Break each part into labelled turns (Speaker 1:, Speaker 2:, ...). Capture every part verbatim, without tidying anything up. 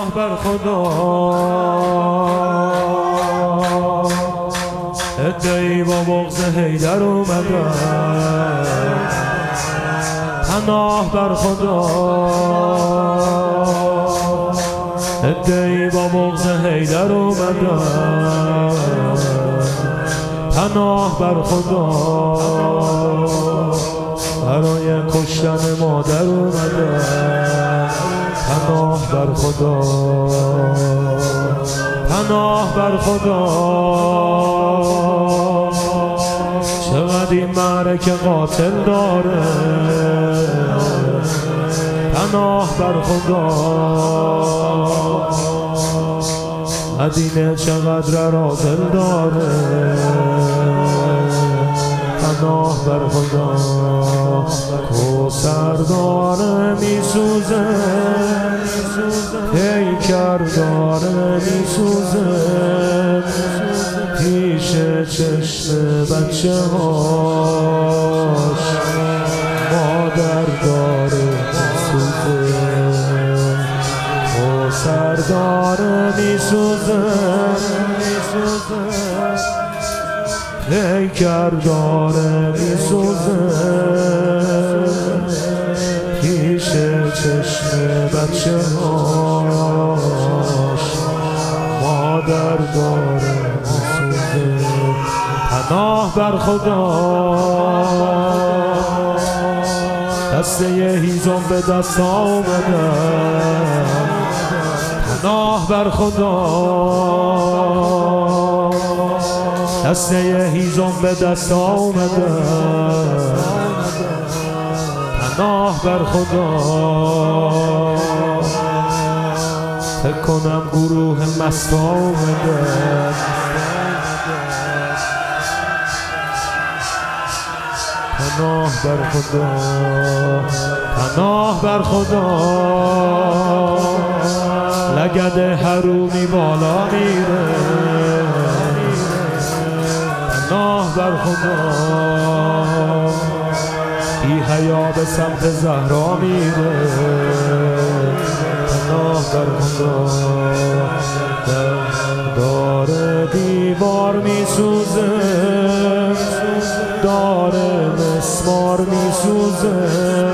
Speaker 1: پناه بر خدا ادعی با بغض حیدر اومدن، پناه بر خدا ادعی با بغض حیدر اومدن، پناه بر خدا برای کشتن مادر اومدن، پناه بر خدا پناه بر خدا. چقدر این معرکه قاتل داره، پناه بر خدا. مدینه چقدر رازل داره، پناه بر خدا. کوثر داره میسوزه، پیکر داره میسوزه، پیش چشم بچه هاش مادر داره میسوزه. کوثر داره میسوزه، پیکر داره میسوزه، پیش چشم بچه هاش مادر داره میسوزه. پناه بر خدا دسته هیزم به دست آمده، پناه بر خدا دسته هیزم به دست آمده، پناه بر خدا. فکر کنم گروه مست آمده، پناه بر خدا پناه بر خدا. لگد حرومی بالا میره، پناه بر خدا. بی حیا به سمت زهرا میره، پناه بر خدا. داره دیوار میسوزه، داره مسمار میسوزه،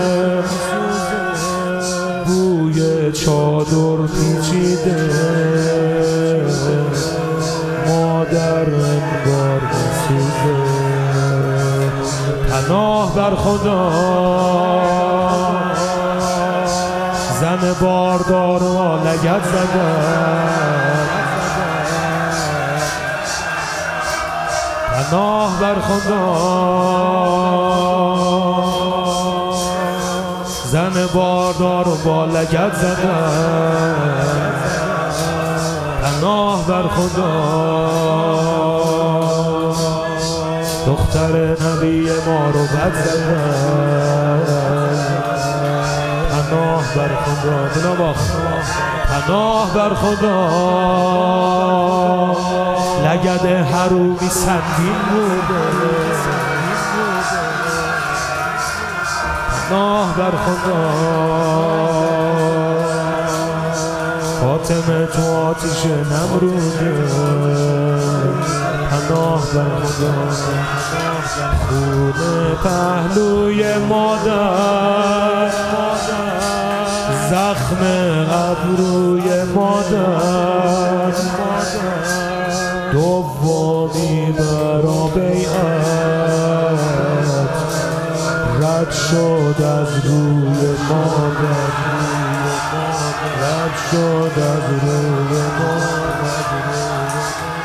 Speaker 1: بوی چادر پیچیده، مادر انگار میسوزه. پناه بر خدا زن باردار و لگد زدن، پناه بر خدا زن باردار و با لگد زدن، پناه بر خدا. دختر نبی ما رو بد زدن، پناه بر خدا. بنابخ پناه بر خدا. لگد حرومی سنگین بوده، پناه بر خدا. فاطمه تو آتش نمروده، پناه بر خدا. خون پهلوی مادر، زخم ابروی مادر، دومی برا بیعت رد شد از روی مادر، رد شد از روی مادر.